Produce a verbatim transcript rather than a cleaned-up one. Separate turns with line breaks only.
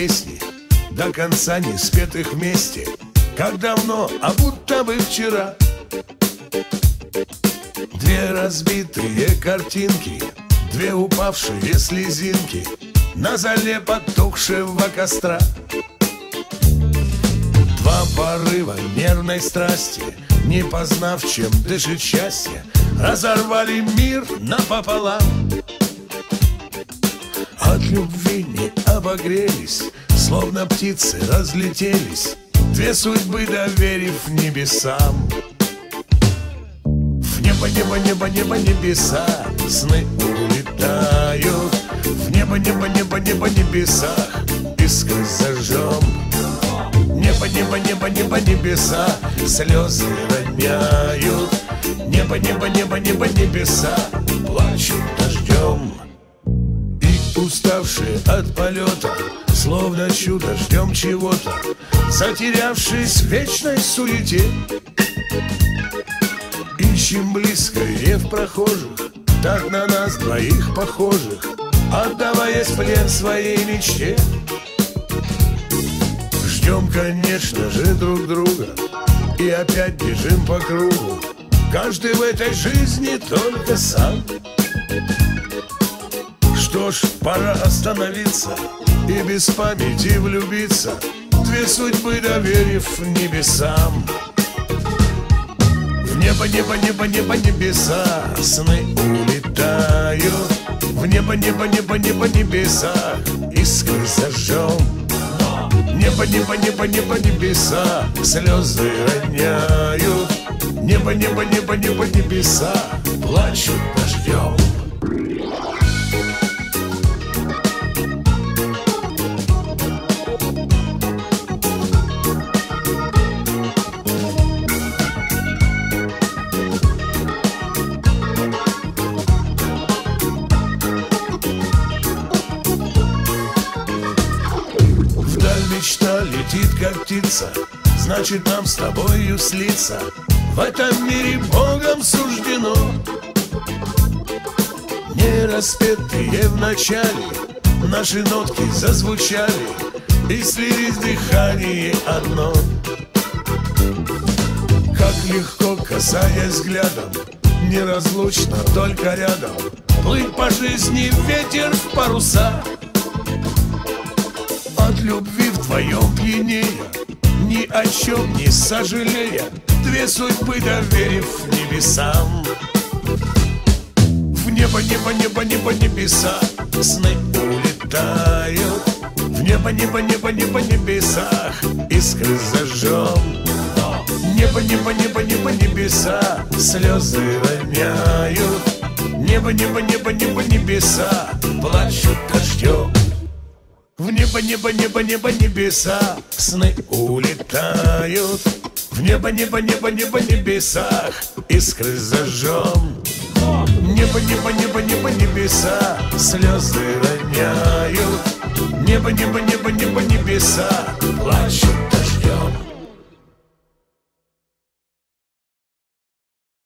песни, до конца не спетых вместе, как давно, а будто бы вчера. Две разбитые картинки, две упавшие слезинки на зале потухшего костра. Два порыва нервной страсти, не познав, чем дышит счастье, разорвали мир напополам. От любви не обогрелись, словно птицы разлетелись, две судьбы доверив небесам. В небо, небо, небо, небо, небеса сны улетают. В небо, небо, небо, небо, небесах искры зажжем. Небо, небо, небо, небо, небеса слезы роняют. Небо, небо, небо, небо, небеса плачут дождем. И уставшие от полета, словно чудо ждем чего-то, затерявшись в вечной суете. Ищем близкое в прохожих, так на нас двоих похожих, отдаваясь в плен своей мечте. Ждем, конечно же, друг друга и опять бежим по кругу, каждый в этой жизни только сам. Что ж, пора остановиться и без памяти влюбиться, две судьбы доверив небесам. В небо, небо, небо, небо, небеса сны улетают. В небо, небо, небо, небо, небеса искры зажжем. Небо, небо, небо, небо, небеса слезы роняют. Небо, небо, небо, небо, небеса плачут дождем. Мечта летит, как птица, значит, нам с тобою слиться. В этом мире Богом суждено. Не распетые в начале наши нотки зазвучали, и слились дыхание одно. Как легко, касаясь взглядом, неразлучно, только рядом, плыть по жизни ветер в паруса. От любви вдвоем пьянея, ни о чем не сожалея, две судьбы доверив небесам. В небо, небо, небо, небо, небеса сны улетают. В небо, небо, небо, небо, небесах искры зажжем. Небо, небо, небо, небо, небеса слезы роняют. Небо, небо, небо, небо, небеса плачут дождем. В небо, небо, небо, небо, небеса сны улетают. В небо, небо, небо, небо, небесах искры зажжем. Небо, небо, небо, небо, небеса слезы роняют. Небо, небо, небо, небо, небеса плачут